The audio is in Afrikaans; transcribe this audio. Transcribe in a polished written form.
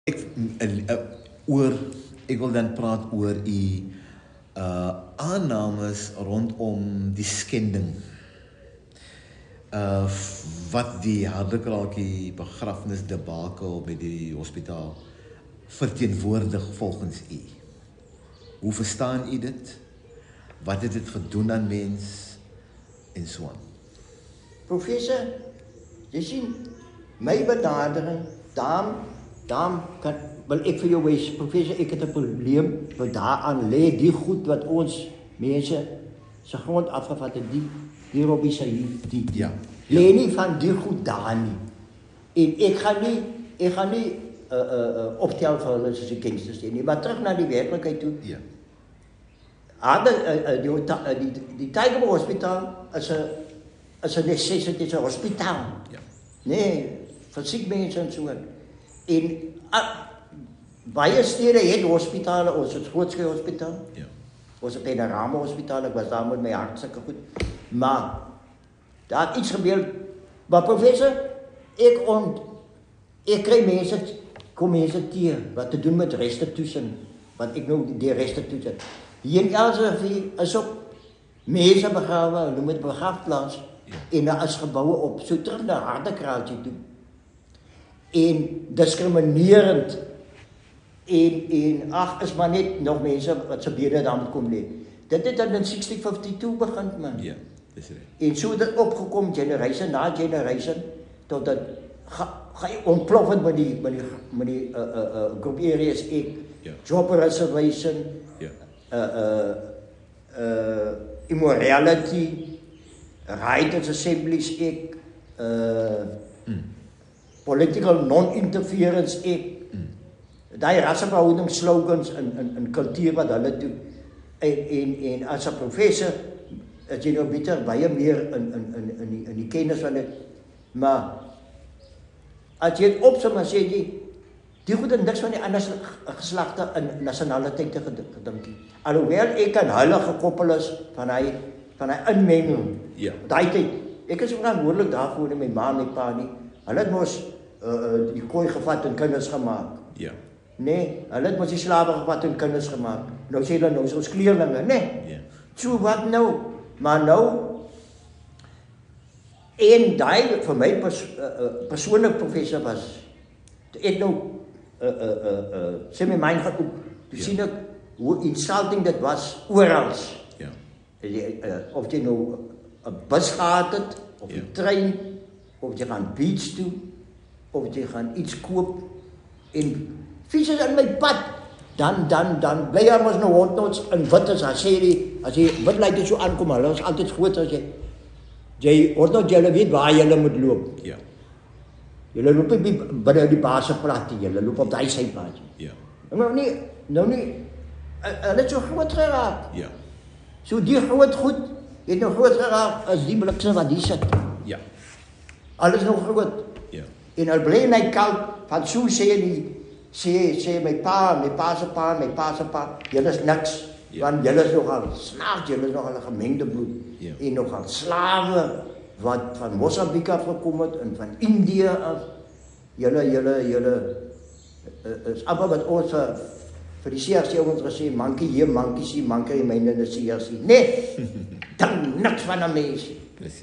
Ek oor ek wil dan praat oor u aannames rondom die skending. Wat die Hardekrakie begrafnisdebakel by die hospitaal verteenwoordig volgens u. Hoe verstaan u dit? Wat het dit gedoen aan mens en so aan? Professor, jy sien my benadering, daarom wil ek vir jou wees, professor, ek het 'n probleem wat daaraan lê, die goed wat ons mense se grond afgevat het, die Robbie se die Ja. lê nie van die goed daar nie. En ek gaan nie opstel vir hulle soos die gangsters nie, maar terug na die werklikheid toe. Ja. Die Tygerberg Hospitaal is 'n necessity, is 'n hospitaal. Ja. Nee, vir siek mense en so. En baie stede het hospitale, ons het Grootskei Hospitaal. Ja. Ons het Panorama Hospitaal, ek was daar met my hartstikke goed. Maar daar het iets gebeur. Maar professor, ek kry mense, kom mense teer, wat te doen met restitution, wat ek nou die restitution. Hier in Elzevir is ook mense begrawe, noem het begraafplaas, en daar is gebouwe op, so terug na Hardekrakie toe. En discriminerend, en ag, is maar net nog mense wat se bede daar moet kom lê. Dit het dan in 1652 begin, man. Ja, dis reg. En so het dit opgekom, generation na generation, tot dit ontplof het met die group areas, job reservation, immorality, writers assemblies, political non-interference, daai rasseverhouding slogans in kultuur wat hulle doen. En as 'n professor, as jy nou beter baie meer in die kennis van dit, maar as jy opsom en sê die goed en niks van die ander geslagte in nasionaliteit gedink nie. Alhoewel ek aan hulle gekoppel is van hy inmenging. Ja. Daai tyd, ek is ook verantwoordelik daarvoor nie, my ma en my pa nie. Hulle het mos die kooi gevat en kinders gemaak. Ja. Nee, hulle het mos die slawe gevat en kinders gemaak. Nou sê hulle nou is ons kleerlinge, nee. Ja. So wat nou? Maar nou en daai vir my persoonlik professor was ek nou sê my mind gaan op. Toe sien ek hoe insulting dit was oral. Ja. Of jy nou 'n bus gehad het, of 'n trein, of jy gaan beach toe, of jy gaan iets koop en fiets in my pad, dan bly jy mos nou hondnots in wit as jy wit lyk dit so aankom, hulle is altyd groot as jy hondnot jy weet waar jy moet loop. Ja. Jy loop nie binne die baseplat, jy loop op daai sypaadjie. Ja. Nou nie, hulle het so groot geraak. Ja. So die groot goed, het nou groot geraak as die blikse wat hier sit. Ja. Alles nog groot. Ja. En hulle bly in hy koud, van so sê my pa se pa, julle is niks, want julle is nogal snaaks, julle is nogal 'n gemengde bloed. Ja. En nogal slawe, wat van Mosambik af gekom het, en van Indië af, julle is amper wat ons vir die CRC ons gesê, mankie hier, mankie sien, mankie in myne in die CRC. Nee, dan niks van 'n mens.